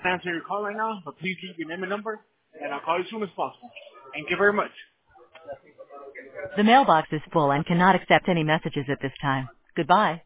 Answer your call right now, but please leave your name and number, and I'll call you as soon as possible. Thank you very much. The mailbox is full and cannot accept any messages at this time. Goodbye.